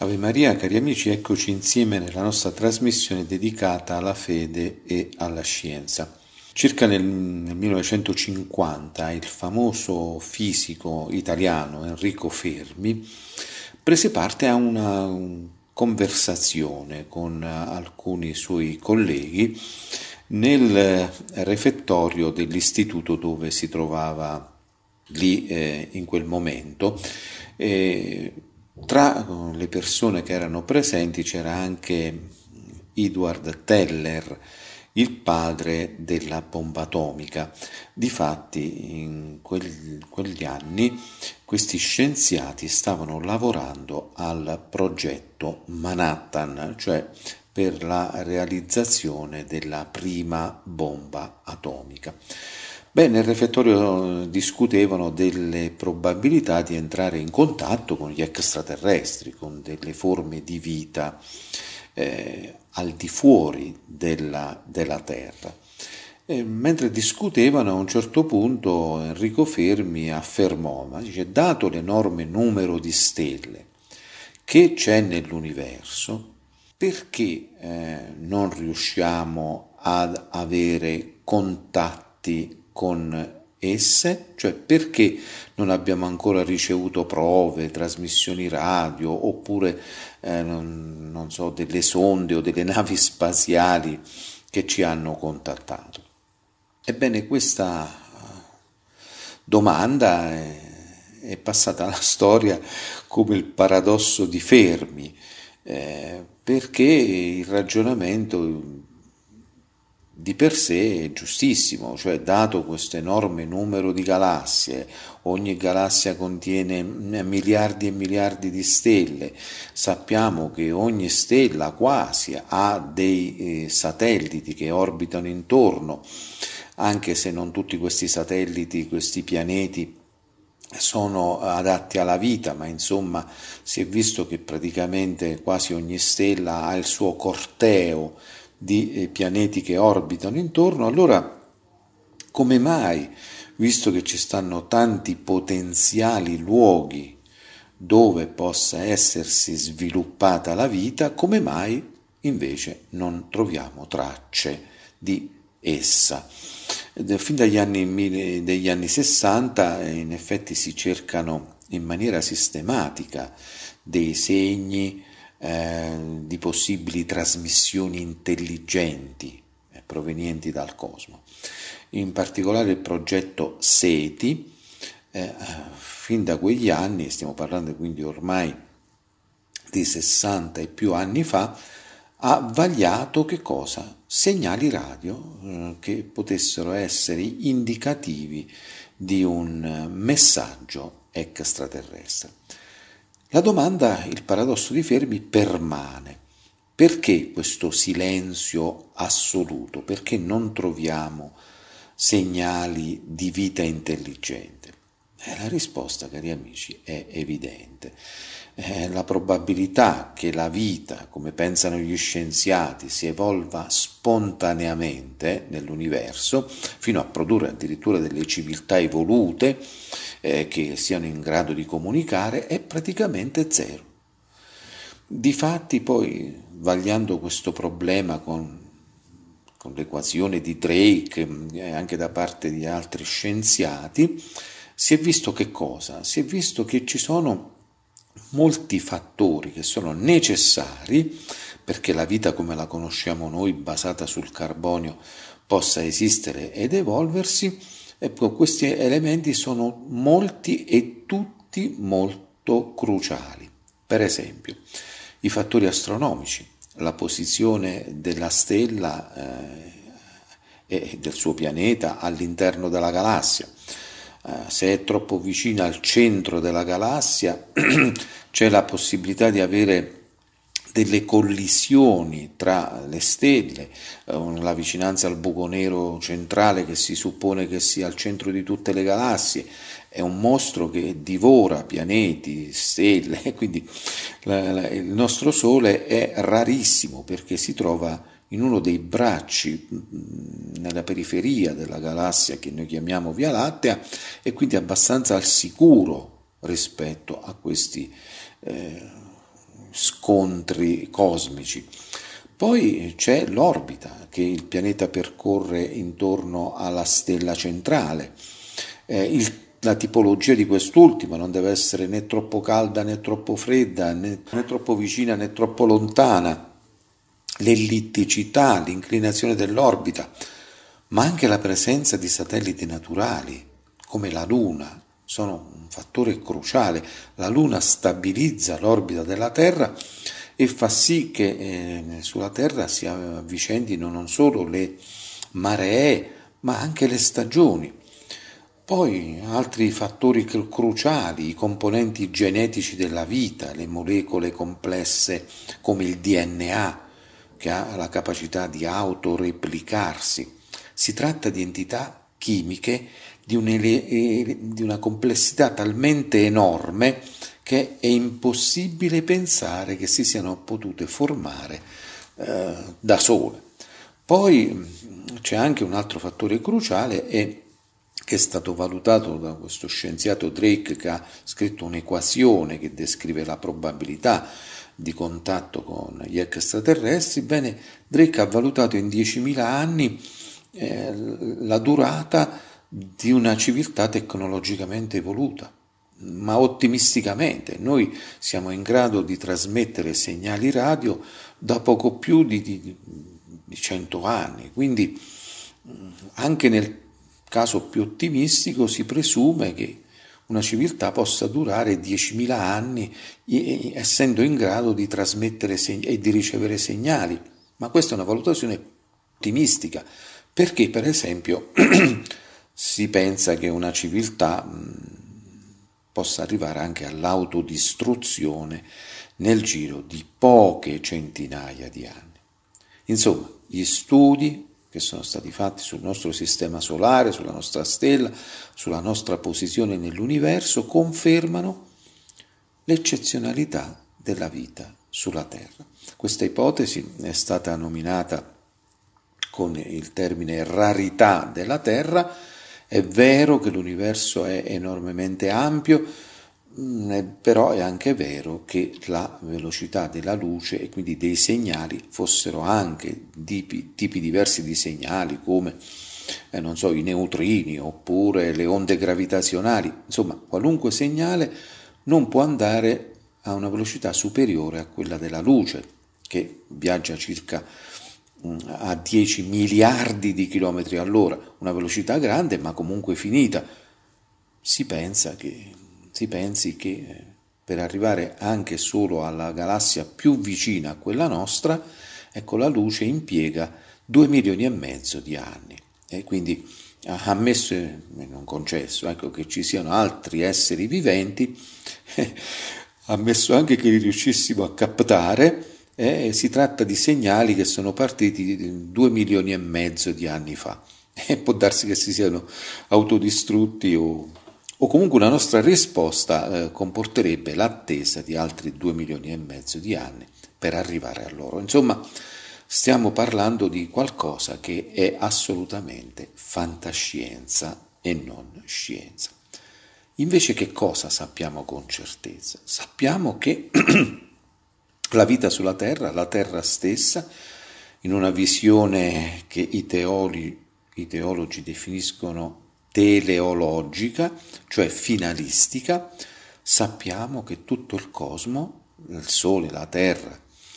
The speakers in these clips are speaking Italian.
Ave Maria, cari amici, eccoci insieme nella nostra trasmissione dedicata alla fede e alla scienza. Circa nel 1950 il famoso fisico italiano Enrico Fermi prese parte a una conversazione con alcuni suoi colleghi nel refettorio dell'istituto dove si trovava lì in quel momento. Tra le persone che erano presenti c'era anche Edward Teller, il padre della bomba atomica. Difatti in quegli anni questi scienziati stavano lavorando al progetto Manhattan, cioè per la realizzazione della prima bomba atomica. Nel refettorio discutevano delle probabilità di entrare in contatto con gli extraterrestri, con delle forme di vita al di fuori della Terra. Mentre discutevano, a un certo punto Enrico Fermi affermò, dice, dato l'enorme numero di stelle che c'è nell'universo, perché non riusciamo ad avere contatti con esse? Cioè, perché non abbiamo ancora ricevuto prove, trasmissioni radio, oppure non so, delle sonde o delle navi spaziali che ci hanno contattato? Ebbene, questa domanda è passata alla storia come il paradosso di Fermi, perché il ragionamento di per sé è giustissimo, cioè dato questo enorme numero di galassie, ogni galassia contiene miliardi e miliardi di stelle, sappiamo che ogni stella quasi ha dei satelliti che orbitano intorno, anche se non tutti questi satelliti, questi pianeti sono adatti alla vita, ma insomma si è visto che praticamente quasi ogni stella ha il suo corteo di pianeti che orbitano intorno. Allora, come mai, visto che ci stanno tanti potenziali luoghi dove possa essersi sviluppata la vita, come mai invece non troviamo tracce di essa? Fin dagli anni 60 in effetti si cercano in maniera sistematica dei segni di possibili trasmissioni intelligenti provenienti dal cosmo. In particolare il progetto SETI, fin da quegli anni, stiamo parlando quindi ormai di 60 e più anni fa, ha vagliato che cosa? Segnali radio che potessero essere indicativi di un messaggio extraterrestre. La domanda, il paradosso di Fermi permane. Perché questo silenzio assoluto? Perché non troviamo segnali di vita intelligente? La risposta, cari amici, è evidente. La probabilità che la vita, come pensano gli scienziati, si evolva spontaneamente nell'universo, fino a produrre addirittura delle civiltà evolute che siano in grado di comunicare, è praticamente zero. Difatti poi, vagliando questo problema con l'equazione di Drake e anche da parte di altri scienziati, si è visto che cosa? Si è visto che ci sono molti fattori che sono necessari perché la vita come la conosciamo noi, basata sul carbonio, possa esistere ed evolversi. Ecco, questi elementi sono molti e tutti molto cruciali. Per esempio, i fattori astronomici, la posizione della stella e del suo pianeta all'interno della galassia. Se è troppo vicina al centro della galassia c'è la possibilità di avere delle collisioni tra le stelle, la vicinanza al buco nero centrale che si suppone che sia al centro di tutte le galassie, è un mostro che divora pianeti, stelle, quindi il nostro Sole è rarissimo perché si trova in uno dei bracci nella periferia della galassia che noi chiamiamo Via Lattea e quindi abbastanza al sicuro rispetto a questi incontri cosmici. Poi c'è l'orbita che il pianeta percorre intorno alla stella centrale. La tipologia di quest'ultima non deve essere né troppo calda né troppo fredda, né troppo vicina né troppo lontana. L'ellitticità, l'inclinazione dell'orbita, ma anche la presenza di satelliti naturali, come la Luna, sono un fattore cruciale. La Luna stabilizza l'orbita della Terra e fa sì che sulla Terra si avvicendino non solo le maree, ma anche le stagioni. Poi altri fattori cruciali, i componenti genetici della vita, le molecole complesse come il DNA, che ha la capacità di autoreplicarsi. Si tratta di entità chimiche di una complessità talmente enorme che è impossibile pensare che si siano potute formare da sole. Poi c'è anche un altro fattore cruciale che è stato valutato da questo scienziato Drake, che ha scritto un'equazione che descrive la probabilità di contatto con gli extraterrestri. Bene, Drake ha valutato in 10.000 anni la durata di una civiltà tecnologicamente evoluta, ma ottimisticamente. Noi siamo in grado di trasmettere segnali radio da poco più di 100 anni, quindi anche nel caso più ottimistico si presume che una civiltà possa durare 10.000 anni essendo in grado di trasmettere e di ricevere segnali, ma questa è una valutazione ottimistica, perché per esempio si pensa che una civiltà possa arrivare anche all'autodistruzione nel giro di poche centinaia di anni. Insomma, gli studi che sono stati fatti sul nostro sistema solare, sulla nostra stella, sulla nostra posizione nell'universo, confermano l'eccezionalità della vita sulla Terra. Questa ipotesi è stata nominata con il termine rarità della Terra. È vero che l'universo è enormemente ampio, però è anche vero che la velocità della luce e quindi dei segnali fossero anche tipi diversi di segnali, come non so, i neutrini oppure le onde gravitazionali. Insomma, qualunque segnale non può andare a una velocità superiore a quella della luce, che viaggia circa a 10 miliardi di chilometri all'ora, una velocità grande ma comunque finita. Si pensi che per arrivare anche solo alla galassia più vicina a quella nostra, ecco, la luce impiega 2 milioni e mezzo di anni. E quindi, ammesso e non concesso, ecco, che ci siano altri esseri viventi, ammesso anche che li riuscissimo a captare, si tratta di segnali che sono partiti 2 milioni e mezzo di anni fa. E può darsi che si siano autodistrutti o comunque una nostra risposta comporterebbe l'attesa di altri 2 milioni e mezzo di anni per arrivare a loro. Insomma, stiamo parlando di qualcosa che è assolutamente fantascienza e non scienza. Invece che cosa sappiamo con certezza? Sappiamo che la vita sulla Terra, la Terra stessa, in una visione che i teologi definiscono teleologica, cioè finalistica, sappiamo che tutto il cosmo, il Sole, la Terra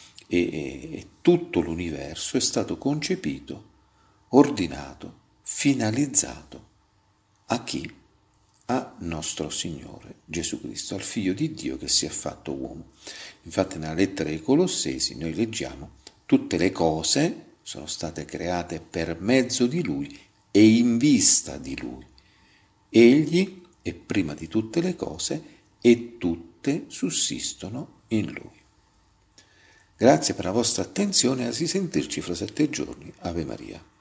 e tutto l'universo è stato concepito, ordinato, finalizzato a chi? A nostro Signore Gesù Cristo, al Figlio di Dio che si è fatto uomo. Infatti nella lettera ai Colossesi noi leggiamo: tutte le cose sono state create per mezzo di Lui e in vista di Lui. Egli è prima di tutte le cose e tutte sussistono in Lui. Grazie per la vostra attenzione e a risentirci fra 7 giorni. Ave Maria.